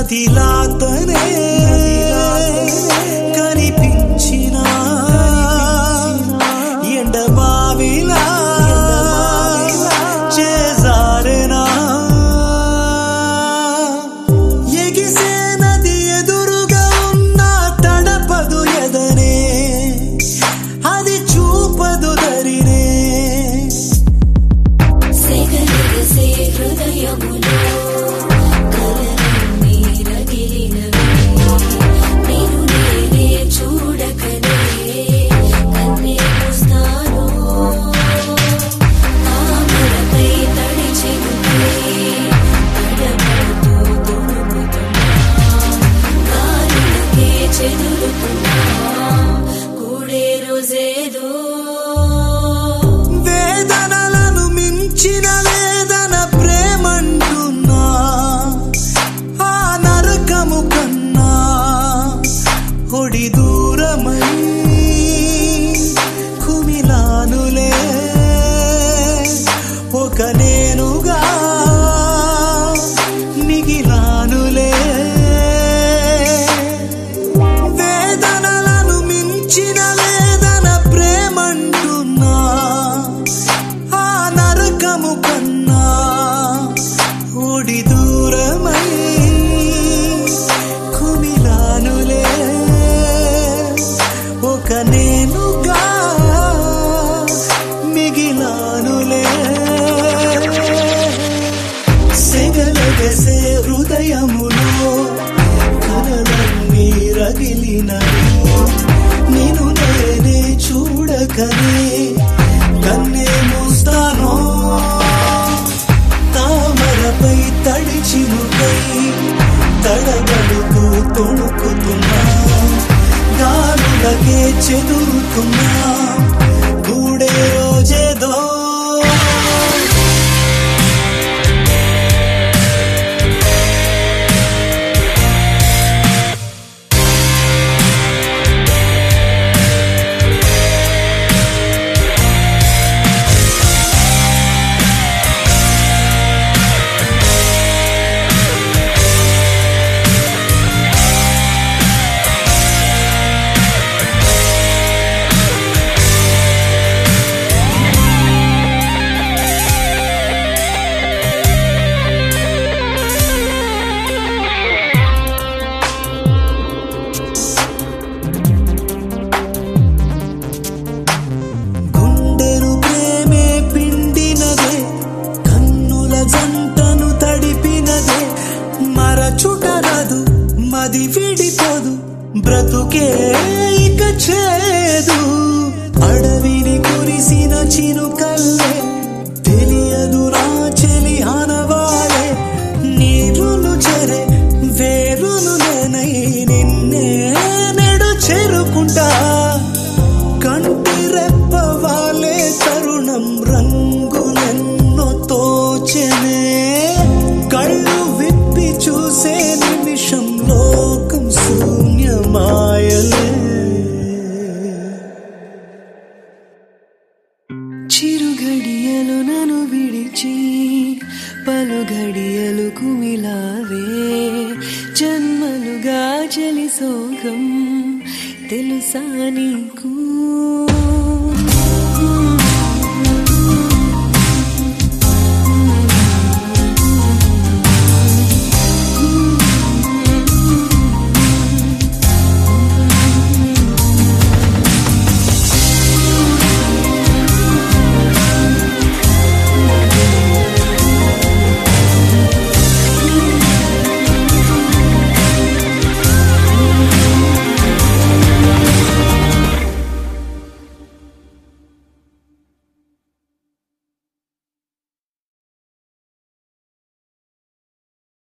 నదిలాతనే కనిపించిన ఎండమావిలా చేజారెనా ఎగిసే నది ఎదురుగా ఉన్న తడపదు ఎదనే అది చూపదు దరినే సెగలెగసే హృదయములో వేదనలను మించిన వేదన ప్రేమంటున్నా ఆ నరకము కన్నా ఒడి దూరమై కుమిలానులే ఒక నేనుగా మిగిలానులే వేదనలను మించిన వేదన ప్రేమంటున్నా ఆ నరకము కన్నా ఒడి దూరమై కుమిలానులే ఒక నేనుగా మిగిలానులే సెగలగసే హృదయములో కలలన్నీ రగిలినవి నేను నేనే చూడకనే కన్నే మూస్తాను తామరపై తడిచినుకై తడబడుతూ తొణుకుతున్నా గాలులకే చెదురుతున్నా గూడే రోజేదో మరచుటరదు మది విడిపోదు బ్రతుకే ఇక చేదు అడవిని కురిసిన చినుకల్లే తెలియదు నా చెలి ఆనవాలే నీరులు చెరే వేరును నేనై నిన్నే నెడు చేరుకుంటా కంటి రెప్పవాలే తరుణం రంగులెన్నో తోచెనే కళ్ళు విప్పి చూసే నిమిషం లోకం శూన్యమాయలే చిరు గడియలు నన్ను విడిచి పలు గడియలు కుమిలావే జన్మలుగా చలి సోగం తెలుసా నీకు